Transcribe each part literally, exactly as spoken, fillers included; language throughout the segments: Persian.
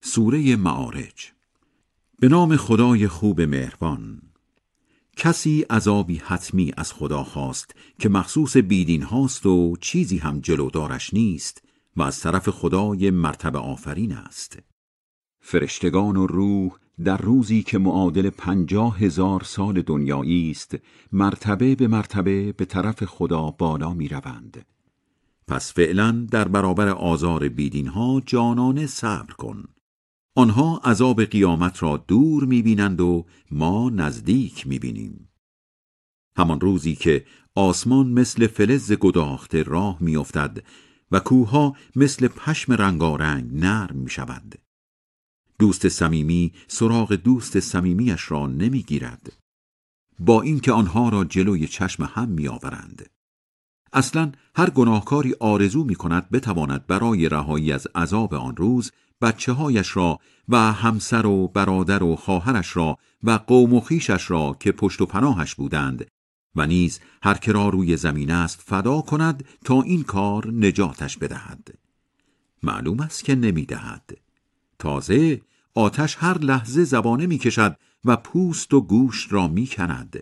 سوره معارج. به نام خدای خوب مهربان. کسی عذابی حتمی از خدا خواست که مخصوص بیدین هاست و چیزی هم جلودارش نیست و از طرف خدای مرتبه آفرین است. فرشتگان و روح در روزی که معادل پنجاه هزار سال دنیایی است، مرتبه به مرتبه به طرف خدا بالا می روند. پس فعلا در برابر آزار بیدین ها جانانه صبر کن. آنها عذاب قیامت را دور می بینند و ما نزدیک می بینیم. همان روزی که آسمان مثل فلز گداخته راه می افتد و کوهها مثل پشم رنگارنگ نرم می شود. دوست صمیمی سراغ دوست صمیمیش را نمی گیرد، با اینکه آنها را جلوی چشم هم می آورند. اصلا هر گناهکاری آرزو می کند بتواند برای رهایی از عذاب آن روز بچه هایش را و همسر و برادر و خواهرش را و قوم و خویشش را که پشت و پناهش بودند و نیز هر که را روی زمین است فدا کند تا این کار نجاتش بدهد. معلوم است که نمی دهد. تازه آتش هر لحظه زبانه می کشد و پوست و گوشت را می کند.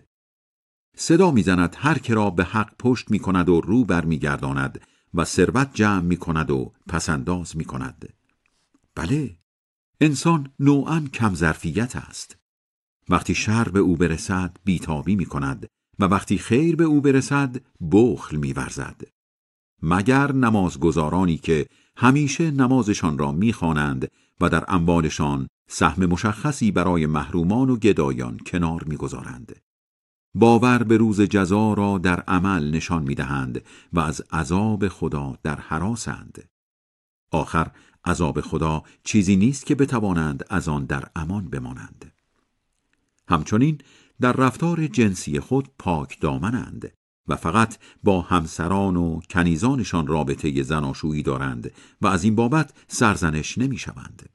صدا می زند هر که را به حق پشت می کند و رو بر می گرداند و ثروت جمع می کند و پسنداز می کند. بله، انسان نوعاً کم ظرفیت است. وقتی شر به او برسد بیتابی می کند و وقتی خیر به او برسد بخل می ورزد. مگر نمازگزارانی که همیشه نمازشان را می خوانند و در اموالشان سهم مشخصی برای محرومان و گدایان کنار می گذارند. باور به روز جزا را در عمل نشان می دهند و از عذاب خدا در هراسند. آخر عذاب خدا چیزی نیست که بتوانند از آن در امان بمانند. همچنین در رفتار جنسی خود پاک دامنند و فقط با همسران و کنیزانشان رابطه زناشویی دارند و از این بابت سرزنش نمی شوند.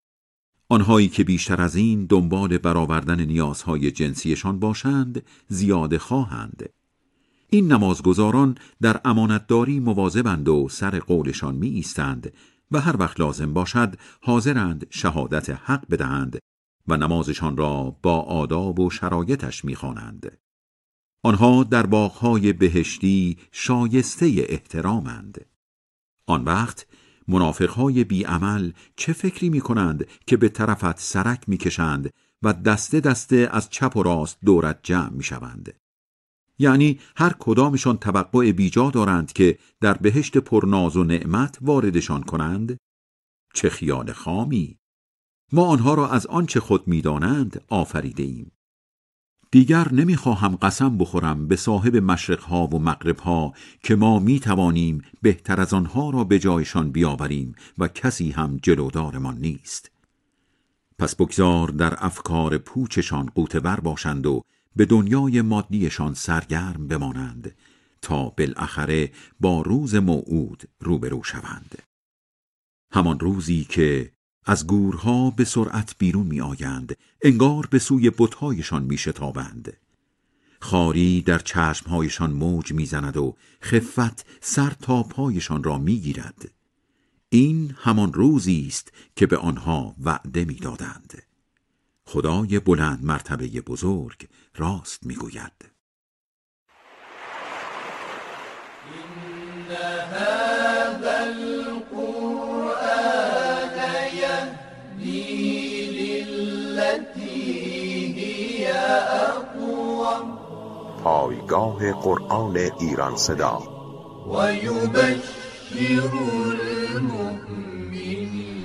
آنهایی که بیشتر از این دنبال برآوردن نیازهای جنسیشان باشند زیاده خواهند. این نمازگزاران در امانتداری مواظبند و سر قولشان می ایستند و هر وقت لازم باشد حاضرند شهادت حق بدهند و نمازشان را با آداب و شرایطش می خوانند. آنها در باغ‌های بهشتی شایسته احترامند. آن وقت منافقهای بیعمل چه فکری می کنند که به طرفت سرک می کشند و دسته دسته از چپ و راست دورت جمع می شوند. یعنی هر کدامشان توقع بیجا دارند که در بهشت پرناز و نعمت واردشان کنند؟ چه خیال خامی! ما آنها را از آنچه خود می دانند آفریده ایم. دیگر نمیخواهم قسم بخورم به صاحب مشرقها و مغربها که ما می توانیم بهتر از آنها را به جایشان بیاوریم و کسی هم جلودارمان نیست. پس بگذار در افکار پوچشان غوطه‌ور باشند و به دنیای مادیشان سرگرم بمانند تا بالاخره با روز موعود روبرو شوند. همان روزی که از گورها به سرعت بیرون می آیند، انگار به سوی بت‌هایشان می شتابند. خاری در چشمهایشان موج می زند و خفت سر تا پایشان را می گیرد. این همان روزی است که به آنها وعده می دادند. خدای بلند مرتبه بزرگ راست می گوید. إن هذا القرآن يهدي للتي هي أقوم. پایگاه قرآن ایران صدا و یبشر المؤمنین